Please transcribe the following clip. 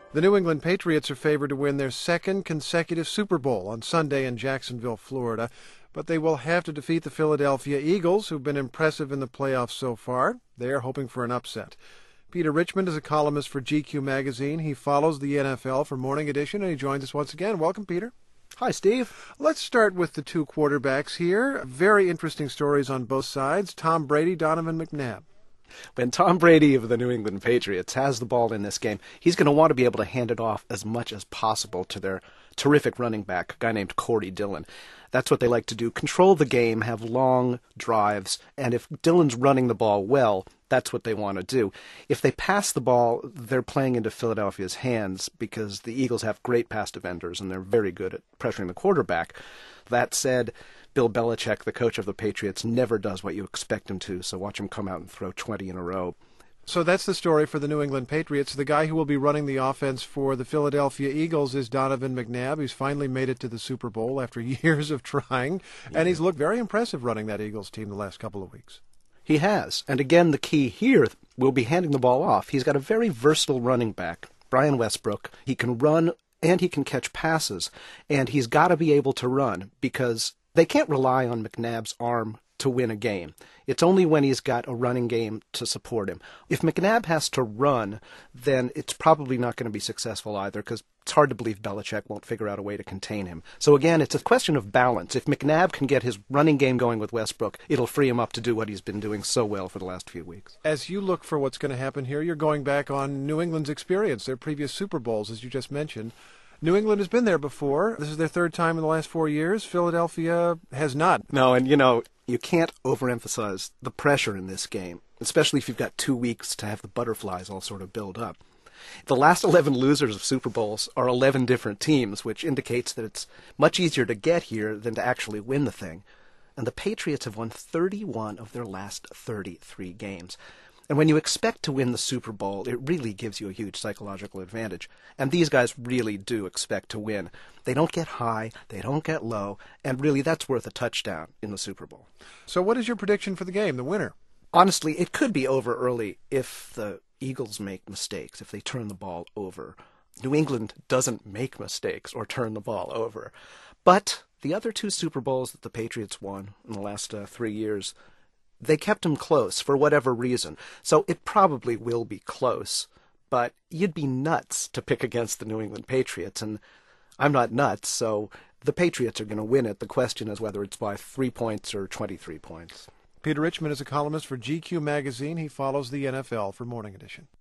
The New England Patriots are favored to win their second consecutive Super Bowl on Sunday in Jacksonville, Florida, but they will have to defeat the Philadelphia Eagles, who've been impressive in the playoffs so far. They are hoping for an upset. Peter Richmond is a columnist for GQ magazine. He follows the NFL for Morning Edition, and he joins us once again. Welcome, Peter. Hi, Steve. Let's start with the two quarterbacks here. Very interesting stories on both sides. Tom Brady, Donovan McNabb. When Tom Brady of the New England Patriots has the ball in this game, he's going to want to be able to hand it off as much as possible to their terrific running back, a guy named Corey Dillon. That's what they like to do, control the game, have long drives, and if Dillon's running the ball well, that's what they want to do. If they pass the ball, they're playing into Philadelphia's hands because the Eagles have great pass defenders and they're very good at pressuring the quarterback. That said, Bill Belichick, the coach of the Patriots, never does what you expect him to, so watch him come out and throw 20 in a row. So that's the story for the New England Patriots. The guy who will be running the offense for the Philadelphia Eagles is Donovan McNabb. He's finally made it to the Super Bowl after years of trying, and he's looked very impressive running that Eagles team the last couple of weeks. He has. And again, the key here will be handing the ball off. He's got a very versatile running back, Brian Westbrook. He can run and he can catch passes, and he's got to be able to run because they can't rely on McNabb's arm to win a game. It's only when he's got a running game to support him. If McNabb has to run, then it's probably not going to be successful either because it's hard to believe Belichick won't figure out a way to contain him. So again, it's a question of balance. If McNabb can get his running game going with Westbrook, it'll free him up to do what he's been doing so well for the last few weeks. As you look for what's going to happen here, you're going back on New England's experience, their previous Super Bowls, as you just mentioned. New England has been there before. This is their third time in the last 4 years. Philadelphia has not. No, and you can't overemphasize the pressure in this game, especially if you've got 2 weeks to have the butterflies all sort of build up. The last 11 losers of Super Bowls are 11 different teams, which indicates that it's much easier to get here than to actually win the thing. And the Patriots have won 31 of their last 33 games. And when you expect to win the Super Bowl, it really gives you a huge psychological advantage. And these guys really do expect to win. They don't get high, they don't get low, and really that's worth a touchdown in the Super Bowl. So what is your prediction for the game, the winner? Honestly, it could be over early if the Eagles make mistakes, if they turn the ball over. New England doesn't make mistakes or turn the ball over. But the other two Super Bowls that the Patriots won in the last 3 years, they kept them close for whatever reason. So it probably will be close, but you'd be nuts to pick against the New England Patriots, and I'm not nuts, so the Patriots are going to win it. The question is whether it's by 3 points or 23 points. Peter Richmond is a columnist for GQ magazine. He follows the NFL for Morning Edition.